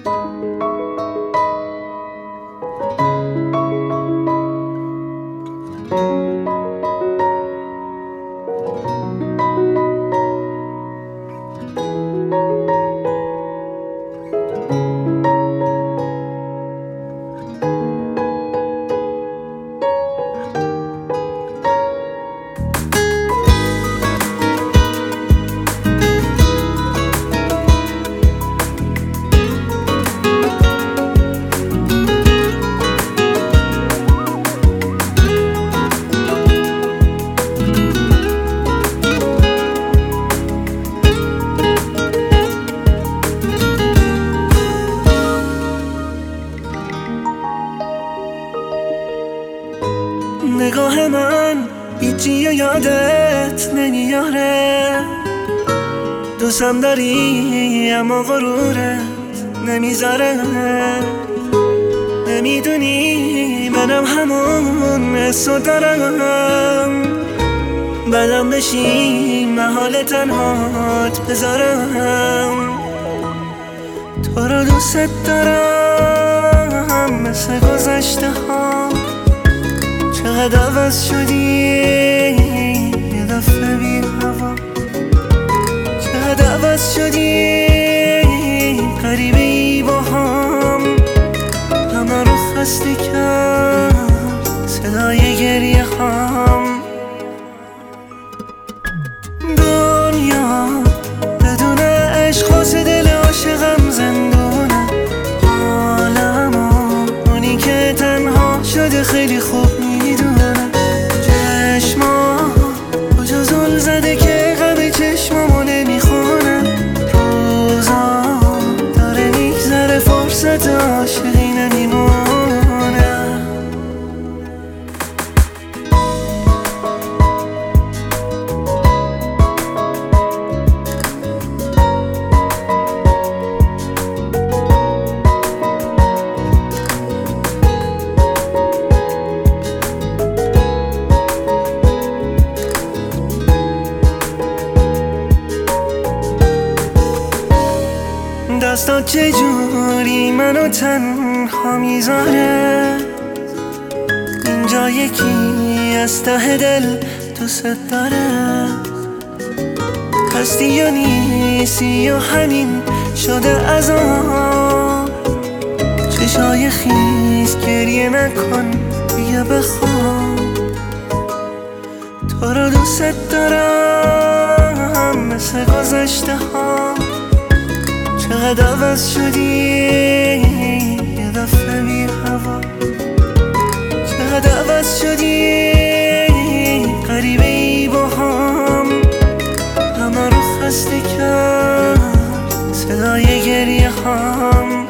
نگاه من هیچی یادت نمیاره، دوستم داری اما غرورت نمیذاره. نمیدونی منم همون حسو دارم، بدم بشی محال تنهات بذارم. تو رو دوست دارم مثل گذشته ها، چقدر عوض شدی یه دفعه بی هوا، چقدر عوض شدی غریبه ای با هم، همه رو خسته کرد صدای گریه هم. دنیا بدون عشق واسه دل عاشقم زندونه، حالمو اونی که تنها شده خیلی خوب میدونه. چشما کجا زل زده که غم چشمامو نمیخونه، روزا داره میگذره فرصت عاشقی نمیمونه. دستات چجوری منو تنها میذاره، اینجا یکی از ته دل دوست داره. هستی یا نیستی یا همین شده عذاب، چشای خیس گریه نکن بیا بخواب. تو رو دوست دارم مثل گذشته ها، چقدر عوض شدی یه دفعه بی هوا، چقدر عوض شدی غریبه ای با هم، همه رو خسته کرد صدای گریه هم.